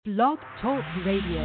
Blog Talk Radio.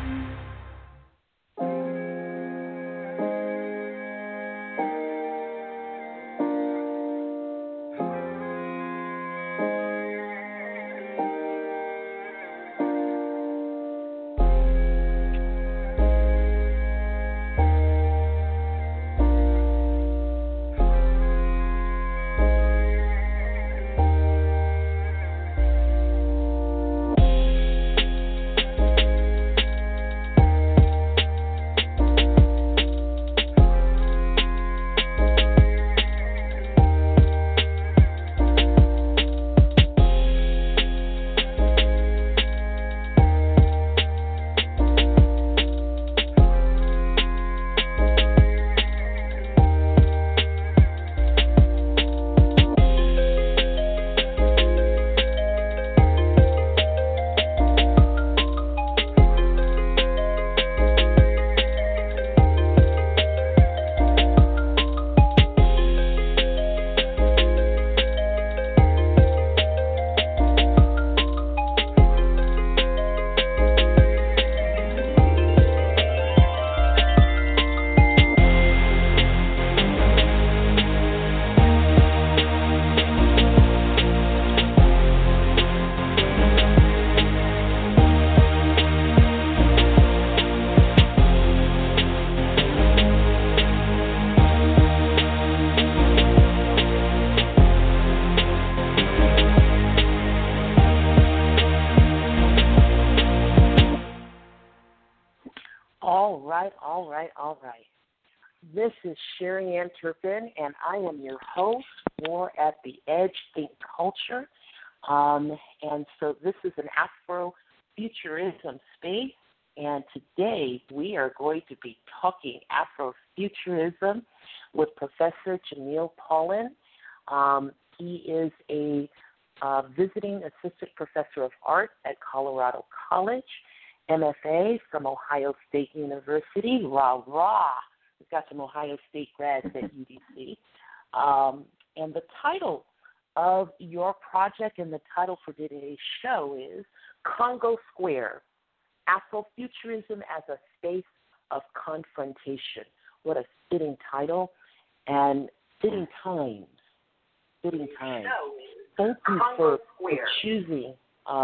All right. This is Sherry Ann Turpin, and I am your host for At the Edge Think Culture. And so this is an Afrofuturism space, and today we are going to be talking Afrofuturism with Professor Jamil Paulin. He is a visiting assistant professor of art at Colorado College, MFA from Ohio State University. Rah, rah. We've got some Ohio State grads at UDC. And the title of your project and the title for today's show is Congo Square, Afrofuturism as a Space of Confrontation. What a fitting title and fitting times. Fitting times. Thank you for choosing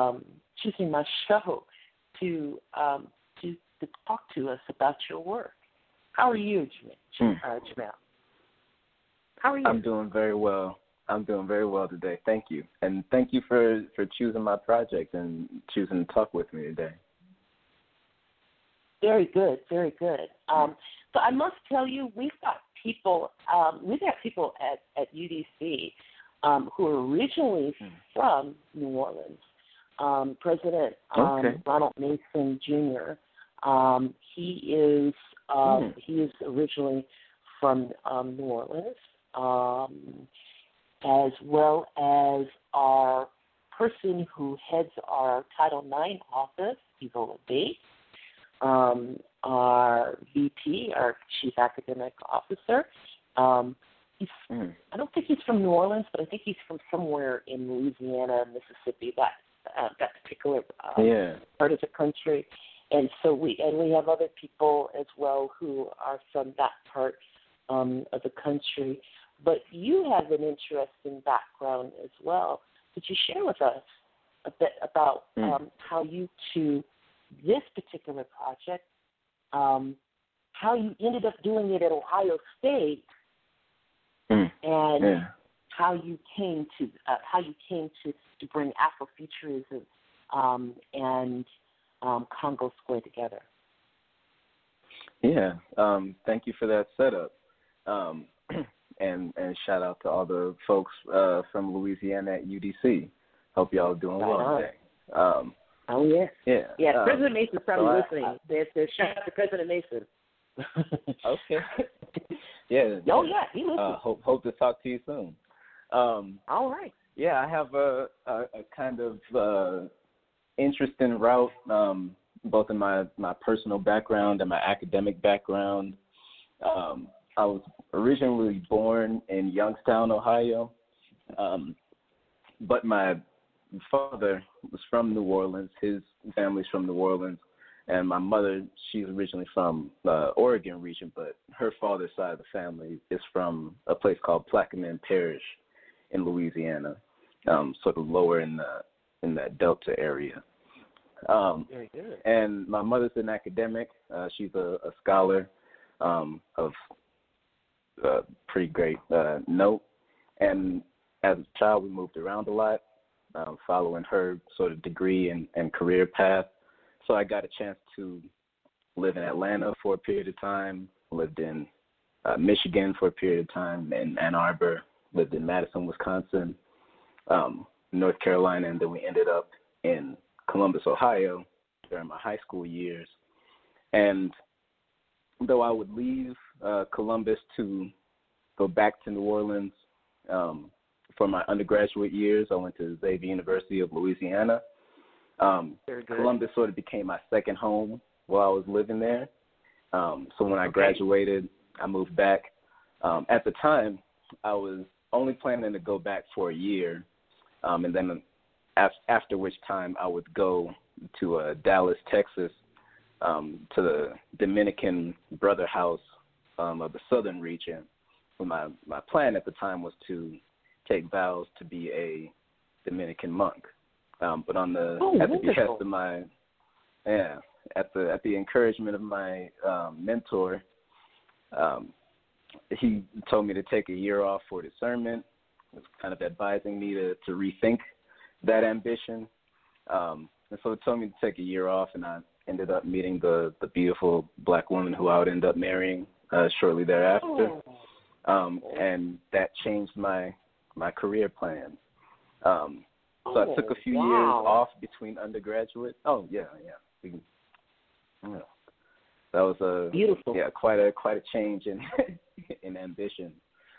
my show to talk to us about your work. How are you, Jamil? How are you? I'm doing very well. Today. Thank you. And thank you for choosing my project and choosing to talk with me today. Very good, very good. So I must tell you, we've got people at UDC who are originally from New Orleans. President Ronald Mason Jr. He is originally from New Orleans, as well as our person who heads our Title IX office, Evola Bates, our VP, our Chief Academic Officer. I don't think he's from New Orleans, but I think he's from somewhere in Louisiana, Mississippi, that particular part of the country. And so we have other people as well who are from that part of the country. But you have an interesting background as well. Could you share with us a bit about how you, to this particular project, how you ended up doing it at Ohio State, and how you came to bring Afrofuturism and Congo Square together? Yeah, thank you for that setup, and shout out to all the folks from Louisiana at UDC. Hope y'all are doing well today. Oh yes, yeah. President Mason's probably listening. There's shout out to President Mason. Okay. Yeah. Oh yeah, he listens. Hope to talk to you soon. All right. Yeah, I have a kind of interesting route, both in my personal background and my academic background. I was originally born in Youngstown, Ohio, but my father was from New Orleans. His family's from New Orleans, and my mother, she's originally from Oregon region, but her father's side of the family is from a place called Plaquemine Parish in Louisiana, sort of lower in that Delta area. Very good. And my mother's an academic. She's a scholar of pretty great note. And as a child, we moved around a lot, following her sort of degree and career path. So I got a chance to live in Atlanta for a period of time, lived in Michigan for a period of time, in Ann Arbor, lived in Madison, Wisconsin, North Carolina, and then we ended up in Columbus, Ohio during my high school years. And though I would leave Columbus to go back to New Orleans for my undergraduate years, I went to Xavier University of Louisiana. Columbus sort of became my second home while I was living there. So when I graduated, I moved back. At the time, I was only planning to go back for a year, and then after which time I would go to Dallas, Texas, to the Dominican Brother House of the Southern region. My plan at the time was to take vows to be a Dominican monk. But at the behest of my, at the encouragement of my mentor, he told me to take a year off for discernment. He was kind of advising me to rethink that ambition. And so he told me to take a year off, and I ended up meeting the beautiful black woman who I would end up marrying shortly thereafter. And that changed my career plans. So I took a few years off between undergraduate. That was beautiful. Quite a change in ambition.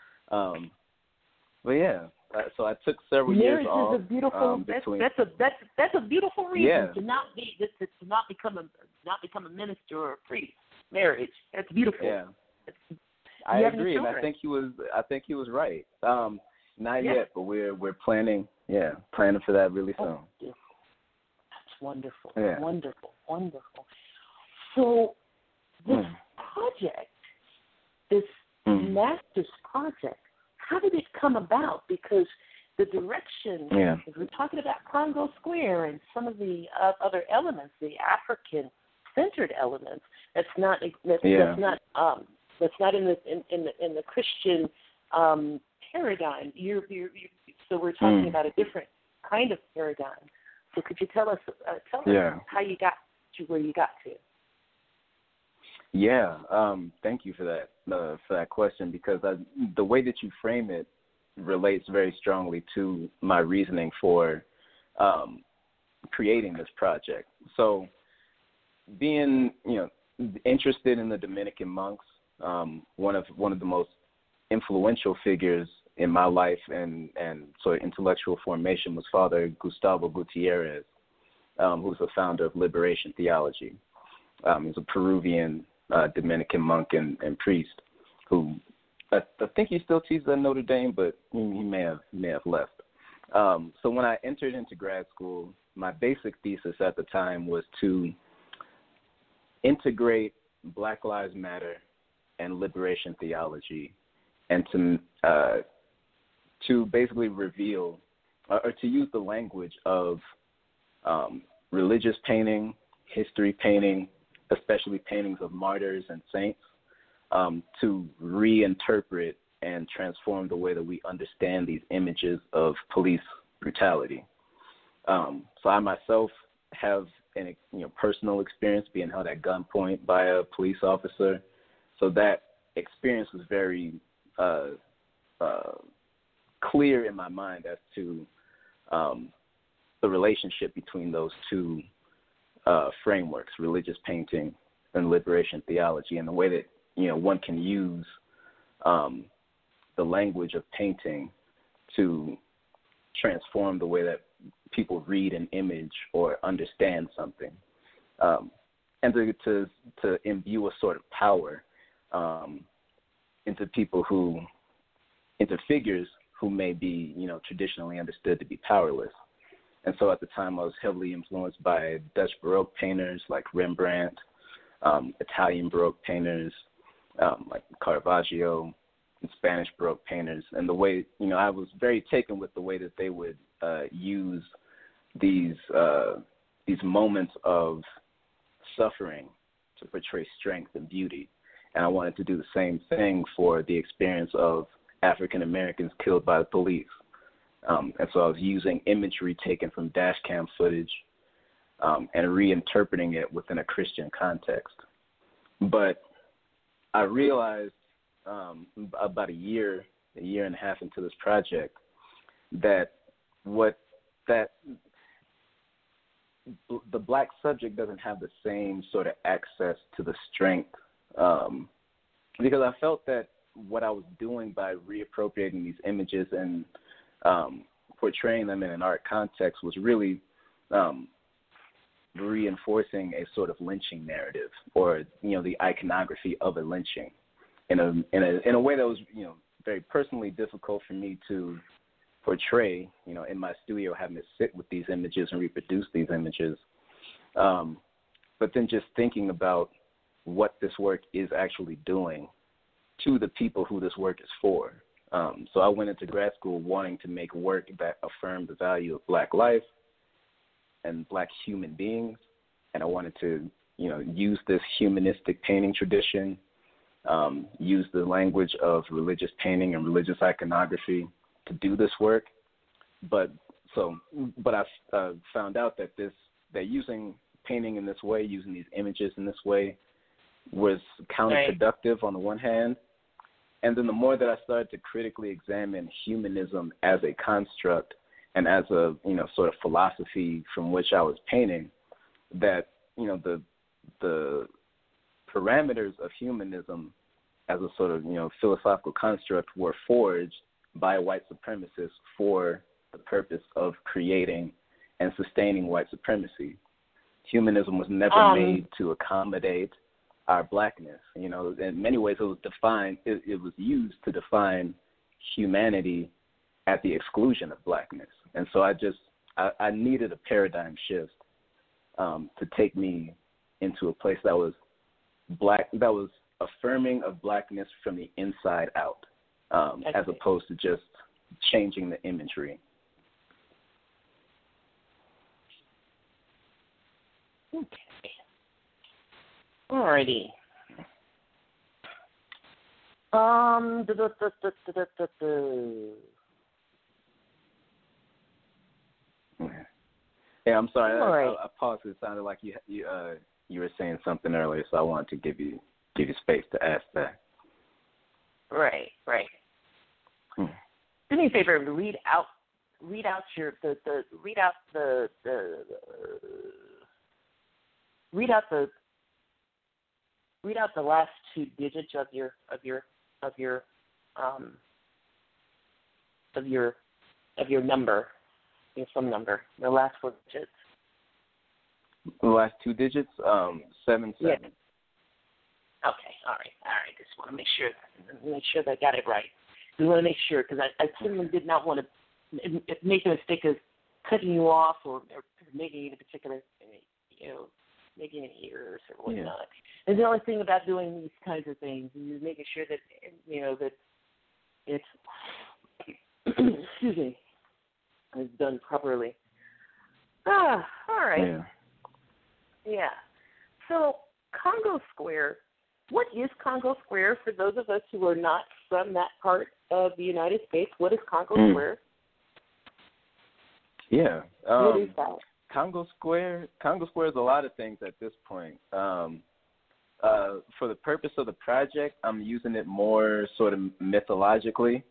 But yeah, so I took several years off. Marriage is a beautiful. That's a beautiful reason to not become a minister or a priest. Marriage, that's beautiful. Yeah, I agree, and I think he was right. Not yet, but we're planning. Yeah, planning for that really soon. That's wonderful. Yeah. Wonderful. So this project, this master's project, how did it come about? Because the direction, if we're talking about Congo Square and some of the other elements, the African-centered elements, that's not in the Christian paradigm. So we're talking about a different kind of paradigm. So could you tell us how you got to where you got to? Yeah, thank you for that question, because the way that you frame it relates very strongly to my reasoning for creating this project. So, being interested in the Dominican monks, one of the most influential figures in my life and sort of intellectual formation was Father Gustavo Gutierrez, who's the founder of Liberation Theology. He's a Peruvian Dominican monk and priest who I think he still teaches at Notre Dame, but he may have left. So when I entered into grad school, my basic thesis at the time was to integrate Black Lives Matter and liberation theology, and to basically reveal or to use the language of religious painting, history painting, especially paintings of martyrs and saints, to reinterpret and transform the way that we understand these images of police brutality. So I myself have an personal experience being held at gunpoint by a police officer. So that experience was very clear in my mind as to the relationship between those two frameworks, religious painting and liberation theology, and the way that one can use the language of painting to transform the way that people read an image or understand something, and to imbue a sort of power into figures who may be traditionally understood to be powerless. And so at the time, I was heavily influenced by Dutch Baroque painters like Rembrandt, Italian Baroque painters like Caravaggio, and Spanish Baroque painters. And the way, I was very taken with the way that they would use these moments of suffering to portray strength and beauty. And I wanted to do the same thing for the experience of African Americans killed by the police. And so I was using imagery taken from dash cam footage and reinterpreting it within a Christian context. But I realized about a year and a half into this project that the black subject doesn't have the same sort of access to the strength, because I felt that what I was doing by reappropriating these images and portraying them in an art context was really reinforcing a sort of lynching narrative, or the iconography of a lynching, in a way that was very personally difficult for me to portray, in my studio, having to sit with these images and reproduce these images. But then just thinking about what this work is actually doing to the people who this work is for. So I went into grad school wanting to make work that affirmed the value of black life and black human beings. And I wanted to, use this humanistic painting tradition, use the language of religious painting and religious iconography to do this work. But I found out that using painting in this way, using these images in this way, was counterproductive on the one hand. And then the more that I started to critically examine humanism as a construct and as a sort of philosophy from which I was painting, that the parameters of humanism as a sort of philosophical construct were forged by white supremacists for the purpose of creating and sustaining white supremacy. Humanism was never made to accommodate our blackness. In many ways it was defined, it was used to define humanity at the exclusion of blackness. And so I needed a paradigm shift to take me into a place that was black, that was affirming of blackness from the inside out, as opposed to just changing the imagery. Okay. Alrighty. Yeah, I'm sorry. Right. I paused. It sounded like you were saying something earlier, so I wanted to give you space to ask that. Right. Do me a favor. Read out the last two digits of your number, your phone number. The last four digits. The last two digits, 77. Yeah. Okay. All right. Just want to make sure that I got it right. We want to make sure, because I certainly did not want to make the mistake of cutting you off or making any particular, making any errors or whatnot. Yeah. And the only thing about doing these kinds of things is making sure that that it's excuse me, is done properly. All right. Yeah. So Congo Square. What is Congo Square for those of us who are not from that part of the United States? What is Congo Square? Yeah. What is that? Congo Square is a lot of things at this point. For the purpose of the project, I'm using it more sort of mythologically.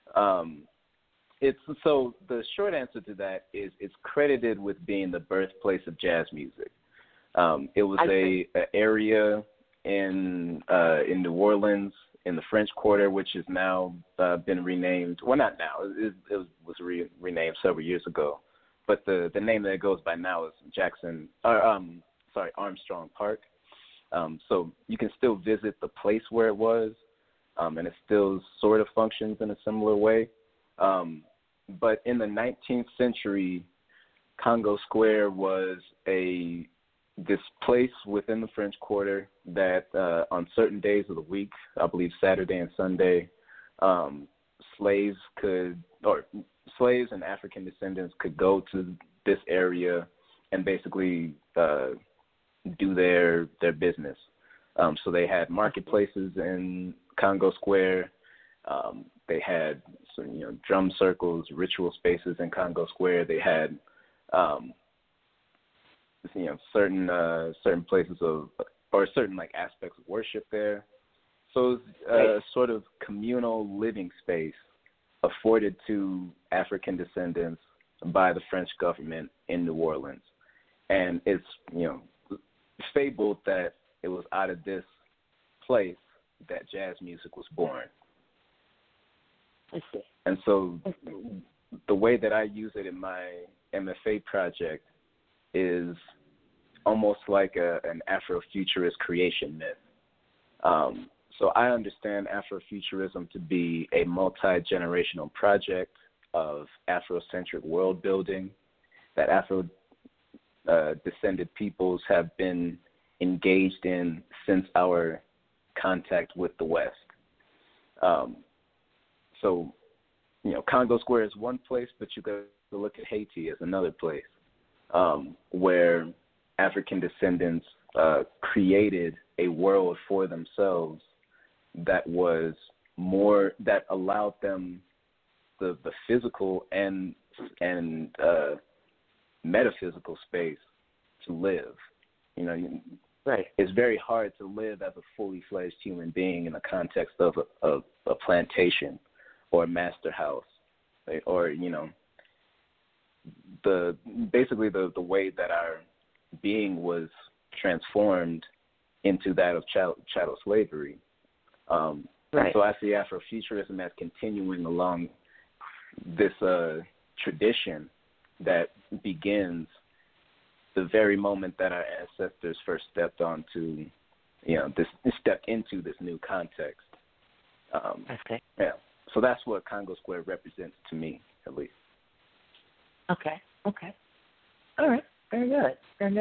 So the short answer to that is it's credited with being the birthplace of jazz music. It was an area in New Orleans in the French Quarter, which has now been renamed. Well, not now. It was renamed several years ago. But the name that it goes by now is Armstrong Park. So you can still visit the place where it was, and it still sort of functions in a similar way. But in the 19th century, Congo Square was this place within the French Quarter that on certain days of the week, I believe Saturday and Sunday, slaves and African descendants could go to this area and basically do their business. So they had marketplaces in Congo Square. They had drum circles, ritual spaces in Congo Square. They had certain places certain like aspects of worship there. So it was a sort of communal living space afforded to African descendants by the French government in New Orleans. And it's, fabled that it was out of this place that jazz music was born. I see. And so the way that I use it in my MFA project is almost like an Afrofuturist creation myth. So I understand Afrofuturism to be a multi-generational project of Afrocentric world building that Afro-descended peoples have been engaged in since our contact with the West. So, Congo Square is one place, but you got to look at Haiti as another place where African descendants created a world for themselves that allowed them the physical and metaphysical space to live. Right. It's very hard to live as a fully fledged human being in the context of a plantation or a master house, right? Or the way that our being was transformed into that of chattel slavery. Right. So I see Afrofuturism as continuing along this tradition that begins the very moment that our ancestors first stepped onto, stepped into this new context. Okay. Yeah. So that's what Congo Square represents to me, at least. Okay. All right. Very good.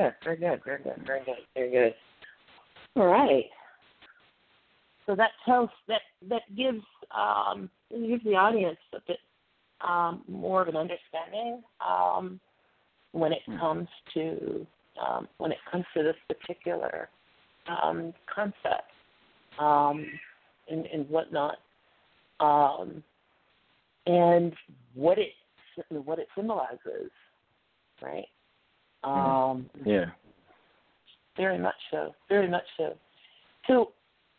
All right. So that gives the audience a bit more of an understanding when it comes to this particular concept and whatnot, and what it symbolizes, right? Yeah. Very much so. So,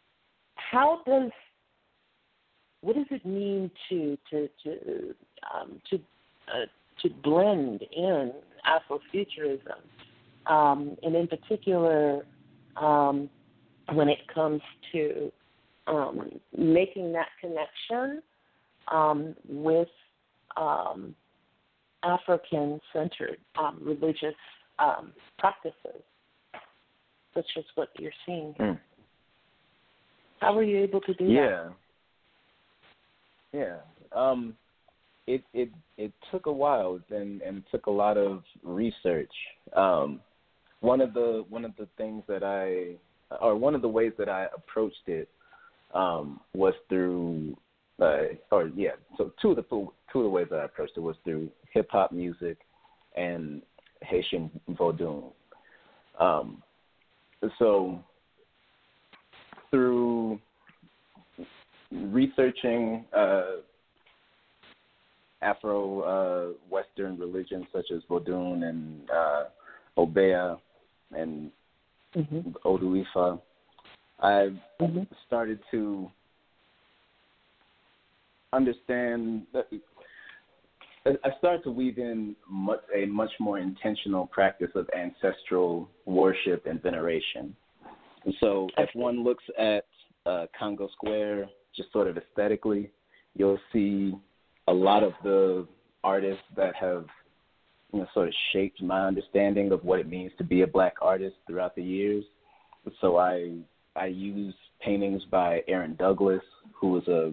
what does it mean to blend in Afrofuturism, and in particular, when it comes to making that connection with African-centered religious practices, such as what you're seeing here? How were you able to do that? Yeah. It took a while and took a lot of research. One of the things one of the ways that I approached it was through So two of the ways that I approached it was through hip hop music and Haitian Vodun. So through researching Afro-Western religions such as Vodun and Obeah and Odu Ifa, I started to understand that I started to weave in a much more intentional practice of ancestral worship and veneration. And so if one looks at Congo Square, just sort of aesthetically, you'll see a lot of the artists that have sort of shaped my understanding of what it means to be a black artist throughout the years. So I use paintings by Aaron Douglas, who was a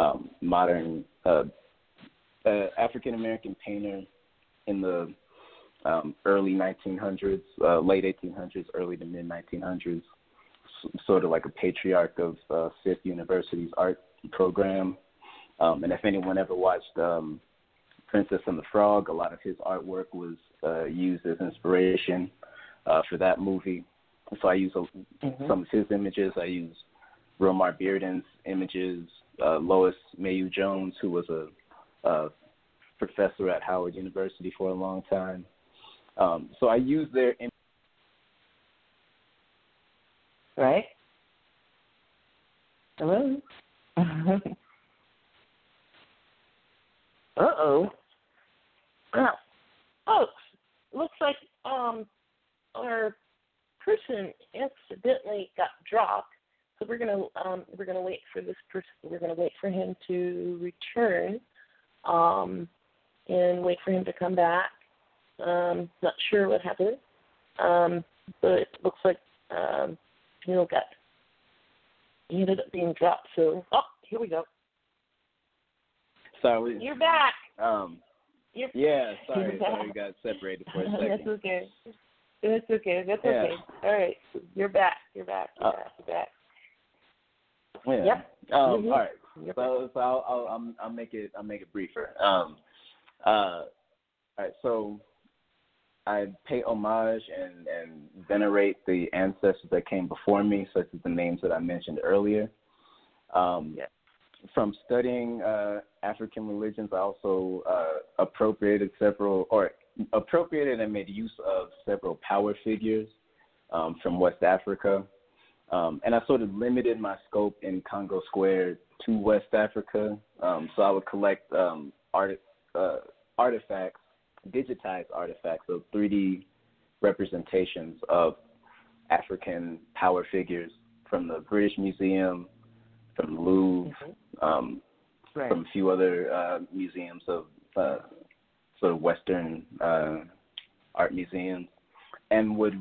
modern African-American painter in the early 1900s, late 1800s, early to mid 1900s, sort of like a patriarch of Fisk University's art program. And if anyone ever watched Princess and the Frog, a lot of his artwork was used as inspiration for that movie. So I use some of his images. I use Romar Bearden's images, Lois Mayu Jones, who was a professor at Howard University for a long time. So I use their images. Right? Hello? Uh-oh. Well, folks, looks like our person accidentally got dropped. So we're gonna wait for this person. We're gonna wait for him to return, and wait for him to come back. Not sure what happened, but it looks like he ended up being dropped. So here we go. Sorry. You're back. Yeah, sorry we got separated for a second. That's okay. That's okay. All right, you're back. You're back. Yeah. Yep. All right. So I'll make it briefer. All right. So I pay homage and venerate the ancestors that came before me, such as the names that I mentioned earlier. From studying African religions, I also appropriated and made use of several power figures from West Africa. And I sort of limited my scope in Congo Square to West Africa. So I would collect artifacts, digitized artifacts, so 3D representations of African power figures from the British Museum, from the Louvre, from a few other museums of sort of Western art museums, and would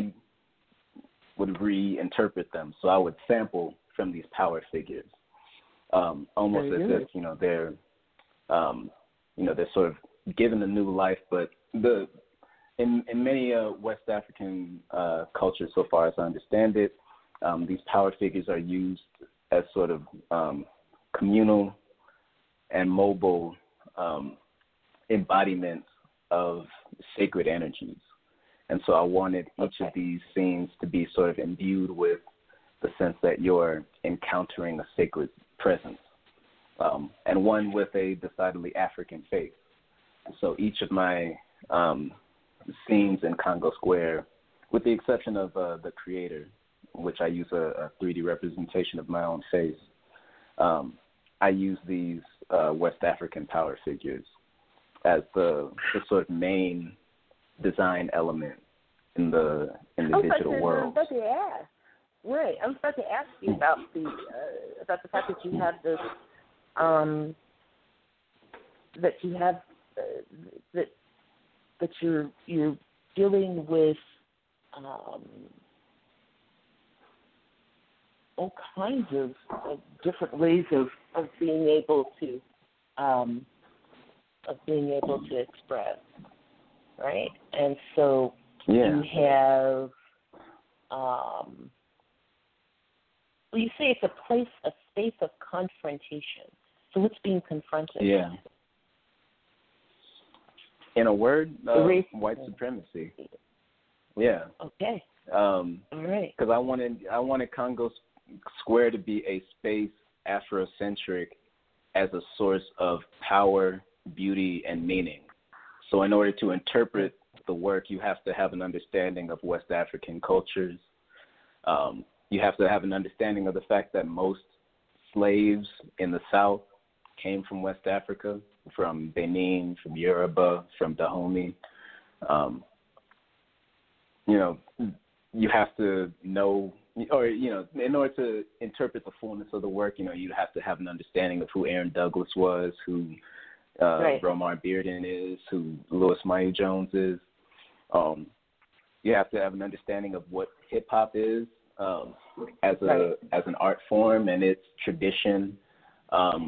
reinterpret them. So I would sample from these power figures, almost as if they're sort of given a new life. But in many West African cultures, so far as I understand it, these power figures are used as sort of communal and mobile embodiments of sacred energies. And so I wanted each of these scenes to be sort of imbued with the sense that you're encountering a sacred presence, and one with a decidedly African faith. So each of my scenes in Congo Square, with the exception of the creator, which I use a 3D representation of my own face, I use these West African power figures as the sort of main design element in the digital world. I was about to ask. Right. I was about to ask you about the fact that you have this that you're dealing with all kinds of different ways of being able to express, right? And so you have you say it's a space of confrontation. So what's being confronted? Yeah. In a word, white supremacy. Yeah. Okay. All right. Because I wanted Congo Square to be a space Afrocentric as a source of power, beauty, and meaning. So in order to interpret the work, you have to have an understanding of West African cultures. You have to have an understanding of the fact that most slaves in the South came from West Africa, from Benin, from Yoruba, from Dahomey. You have to know, or, in order to interpret the fullness of the work, you have to have an understanding of who Aaron Douglas was, who Romar Bearden is, who Lois Mayu Jones is. You have to have an understanding of what hip-hop is as an art form and its tradition.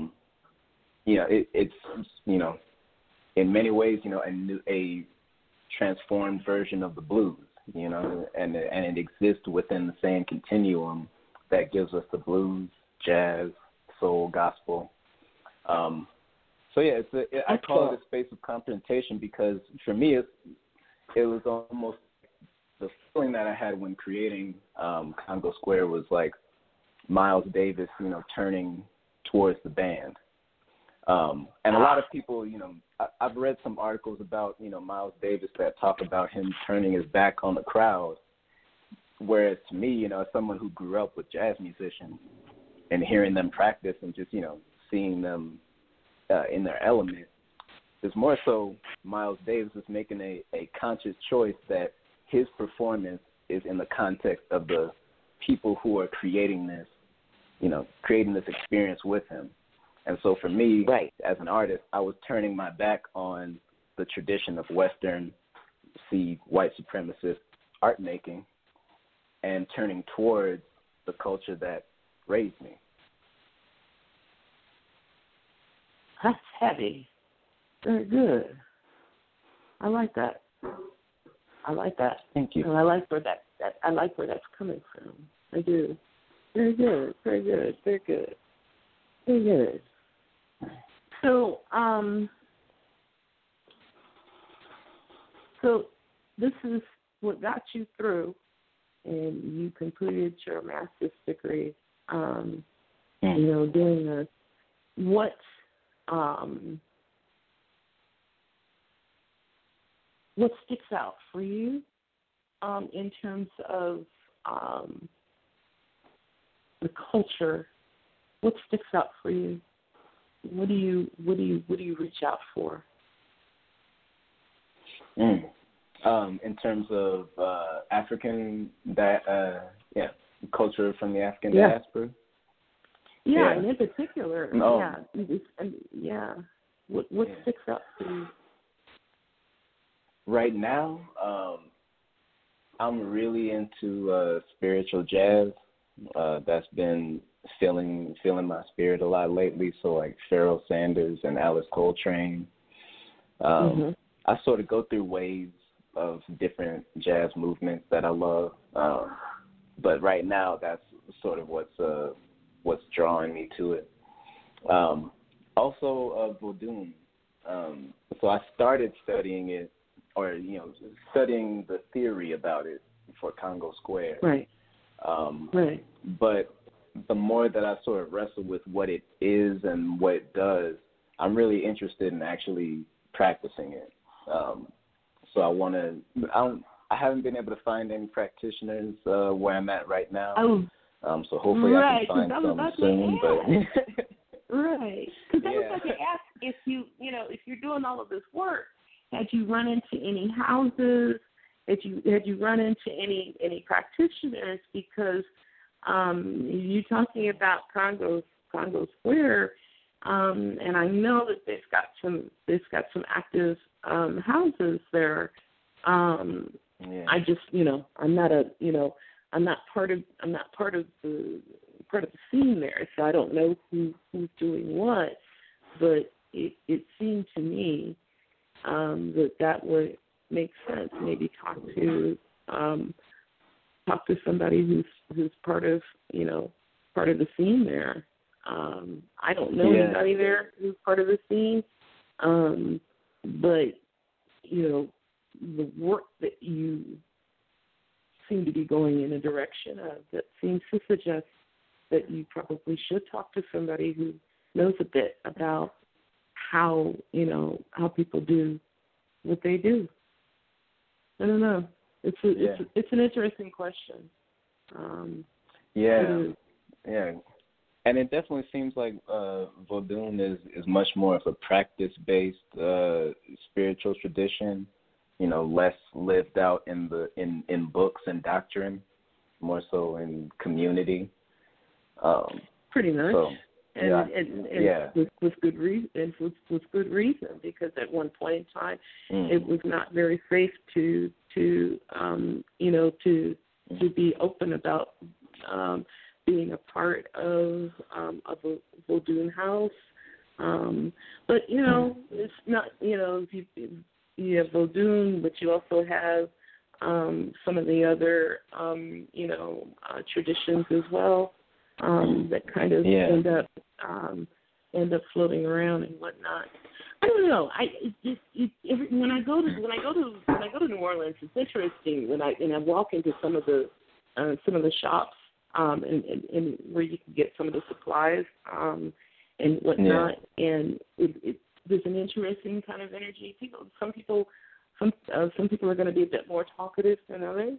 It's in many ways, a transformed version of the blues, you know, and it exists within the same continuum that gives us the blues, jazz, soul, gospel. So yeah, I call it a space of confrontation because for me it was almost the feeling that I had when creating Congo Square was like Miles Davis, you know, turning towards the band. And a lot of people, you know, I've read some articles about, you know, Miles Davis that talk about him turning his back on the crowd. Whereas to me, you know, as someone who grew up with jazz musicians and hearing them practice and just, you know, seeing them in their element, it's more so Miles Davis is making a conscious choice that his performance is in the context of the people who are creating this, you know, creating this experience with him. And so for me, right, as an artist, I was turning my back on the tradition of Western, white supremacist art making and turning towards the culture that raised me. That's heavy. Very good. I like that. Thank you. And I like where that's coming from. I do. Very good. Very good. Very good. Very good. So, so this is what got you through, and you completed your master's degree. You know, doing this. What sticks out for you in terms of the culture? What sticks out for you? What do you reach out for? In terms of African, culture from the African diaspora. Yeah, and in particular, What sticks out for you? Right now, I'm really into spiritual jazz. That's been filling my spirit a lot lately. So like Pharoah Sanders and Alice Coltrane. I sort of go through waves of different jazz movements that I love. But right now, that's sort of what's drawing me to it. Also, Vodun. So I started studying it, or studying the theory about it for Congo Square. Right. Right. But the more that I sort of wrestle with what it is and what it does, I'm really interested in actually practicing it. So I haven't been able to find any practitioners where I'm at right now. So hopefully I can find some soon. But right. Because I was about to ask if if you're doing all of this work, had you run into any houses? Had you run into any practitioners? Because you talking about Congo Square, and I know that they've got some active houses there. I just I'm not part of the scene there, so I don't know who's doing what. But it seemed to me that would make sense. Maybe talk to somebody who's part of the scene there. I don't know anybody there who's part of the scene, but the work that you seem to be going in a direction of that seems to suggest that you probably should talk to somebody who knows a bit about how people do what they do. I don't know. It's an interesting question. And it definitely seems like Vodun is much more of a practice-based spiritual tradition. Less lived out in books and doctrine, more so in community. Pretty much. So, with good reason. With good reason, because at one point in time, it was not very safe to be open about being a part of a Vodun house. But it's not. Vodun, but you also have some of the other, traditions as well that kind of end up floating around and whatnot. I don't know. When I go to New Orleans, it's interesting when I walk into some of the shops and where you can get some of the supplies and whatnot, and there's an interesting kind of energy. Some people are going to be a bit more talkative than others.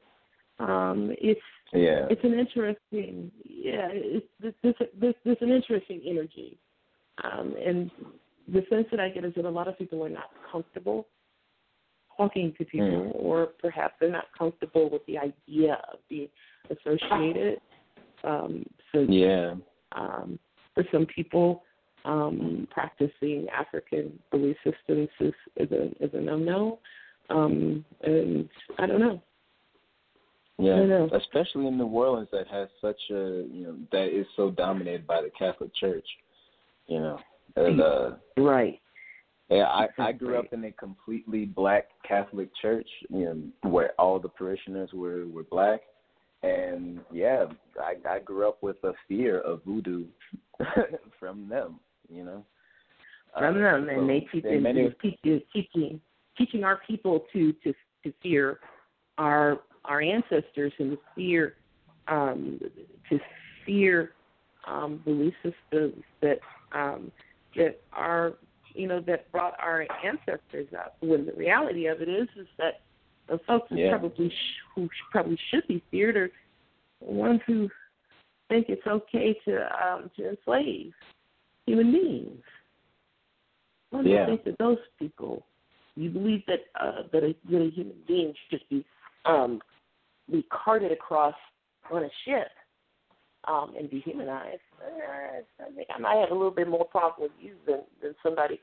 It's an interesting, there's an interesting energy, and the sense that I get is that a lot of people are not comfortable talking to people, or perhaps they're not comfortable with the idea of being associated. For some people, practicing African belief systems is a no-no, and I don't know. Yeah, I don't know. Especially in New Orleans, that has such a that is so dominated by the Catholic Church. Right. Yeah, I grew up in a completely black Catholic church, where all the parishioners were black, and I grew up with a fear of voodoo from them. From them, and they teaching our people to fear our ancestors and to fear belief systems that are that brought our ancestors up. When the reality of it is that the folks who probably should be feared are the ones who think it's okay to enslave human beings. Well, you think that those people, you believe that a human being should be carted across on a ship and dehumanized. I think I might have a little bit more problem with you than somebody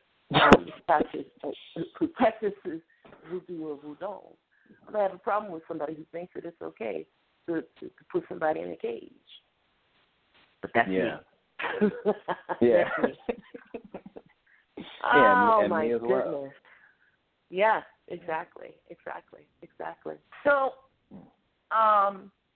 who practices voodoo or voodoo. I might have a problem with somebody who thinks that it's okay to put somebody in a cage. But that's me. Yeah. That's me. And my me as goodness. well. Yeah, exactly. So, I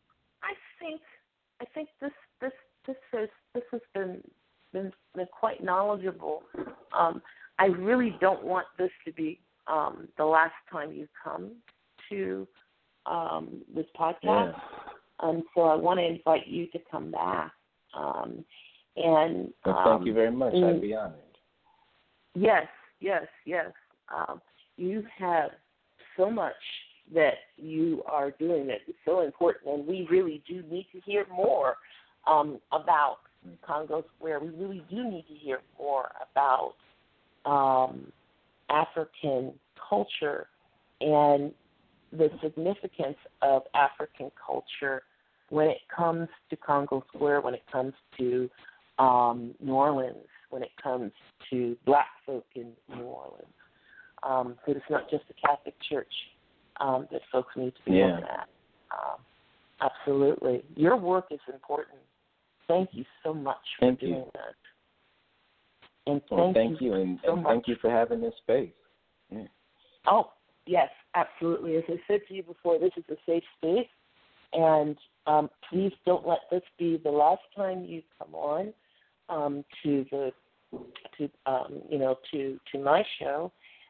think this has been quite knowledgeable. I really don't want this to be the last time you come to this podcast. So I want to invite you to come back. Thank you very much. I'd be honored. Yes. You have so much that you are doing that is so important, and we really do need to hear more about Congo Square. We really do need to hear more about African culture and the significance of African culture when it comes to Congo Square, when it comes to New Orleans, when it comes to black folk in New Orleans. That it's not just the Catholic Church that folks need to be looking at. Absolutely. Your work is important. Thank you so much for doing that. And thank you, and thank you for having this space. Yeah. Oh, yes, absolutely. As I said to you before, this is a safe space, and please don't let this be the last time you come on to my show.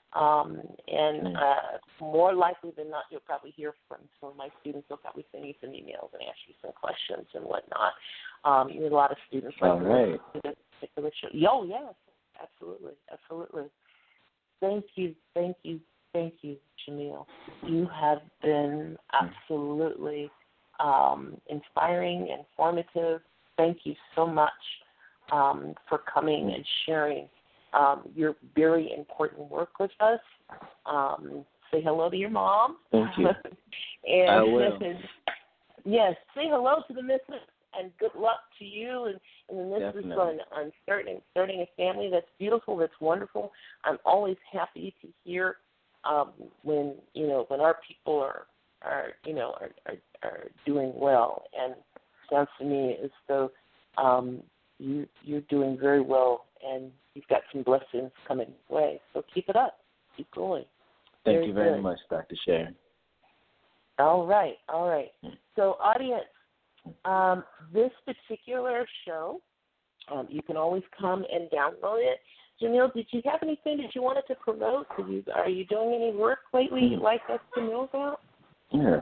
More likely than not, you'll probably hear from some of my students. They'll probably send you some emails and ask you some questions and whatnot. You have a lot of students like this particular show. Oh, yes, absolutely. Thank you, Jamil. You have been absolutely inspiring, informative. Thank you so much for coming and sharing your very important work with us. Say hello to your mom. Thank you. And, I will. Yes, say hello to the missus, and good luck to you and the missus on starting a family. That's beautiful. That's wonderful. I'm always happy to hear when our people are doing well, and it sounds to me as though you're doing very well, and you've got some blessings coming your way. So keep it up. Keep going. Thank you very much, Dr. Sharon. All right. So, audience, this particular show, you can always come and download it. Jamil, did you have anything that you wanted to promote? Are you doing any work lately you'd like us to know about? Yeah.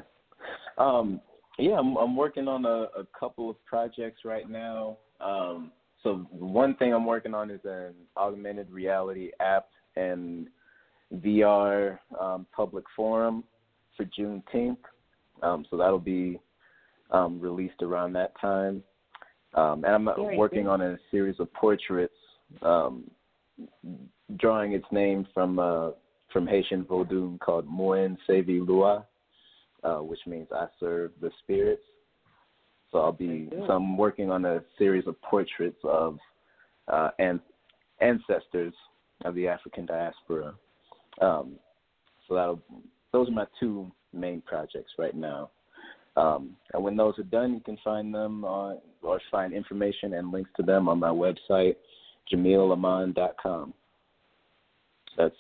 I'm working on a couple of projects right now. So one thing I'm working on is an augmented reality app and VR public forum for Juneteenth. So that'll be released around that time. And I'm working on a series of portraits, drawing its name from Haitian Vodou called Moen Sevi Lua, which means I serve the spirits. So I'm working on a series of portraits of ancestors of the African diaspora. So those are my two main projects right now. And when those are done, you can find them or find information and links to them on my website, JamilAmman.com. That's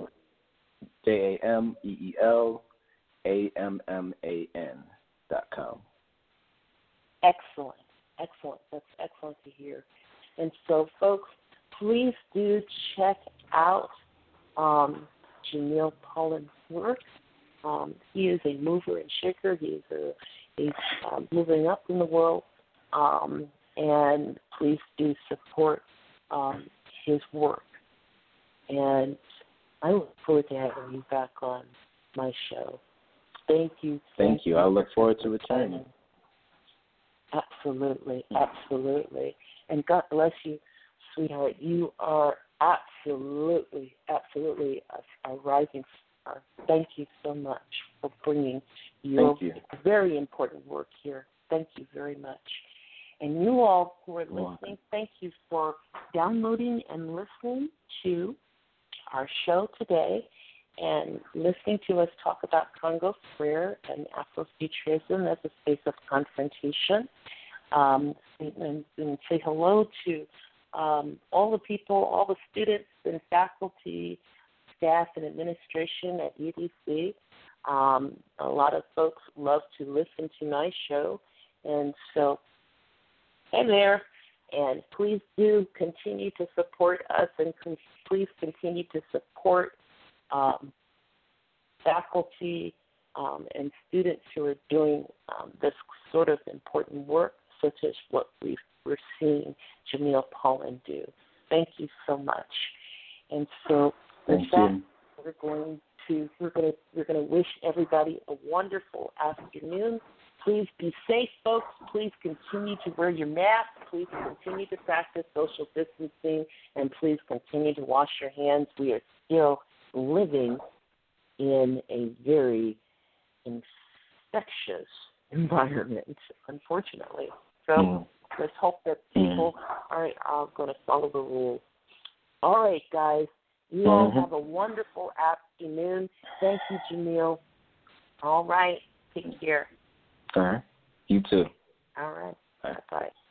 JameelAmman.com. Excellent. That's excellent to hear. And so, folks, please do check out Jamil Pollan's work. He is a mover and shaker. He's moving up in the world, and please do support his work. And I look forward to having you back on my show. Thank you. Thank you. I look forward to returning. Absolutely. And God bless you, sweetheart. You are absolutely a rising star. Thank you so much for bringing your very important work here. Thank you very much. And you all who are listening, thank you for downloading and listening to our show today and listening to us talk about Congo Square and Afrofuturism as a space of confrontation. And say hello to all the people, all the students and faculty, staff, and administration at UDC. A lot of folks love to listen to my show. And so, hey there. And please do continue to support us, and please continue to support faculty and students who are doing this sort of important work, such as what we're seeing Jamil Pollan do. Thank you so much. And so with that, we're going to wish everybody a wonderful afternoon. Please be safe, folks. Please continue to wear your mask. Please continue to practice social distancing, and please continue to wash your hands. We are still living in a very infectious environment, unfortunately. So let's hope that people are going to follow the rules. All right, guys. You all have a wonderful afternoon. Thank you, Jamil. All right. Take care. All right. You too. All right. Bye-bye.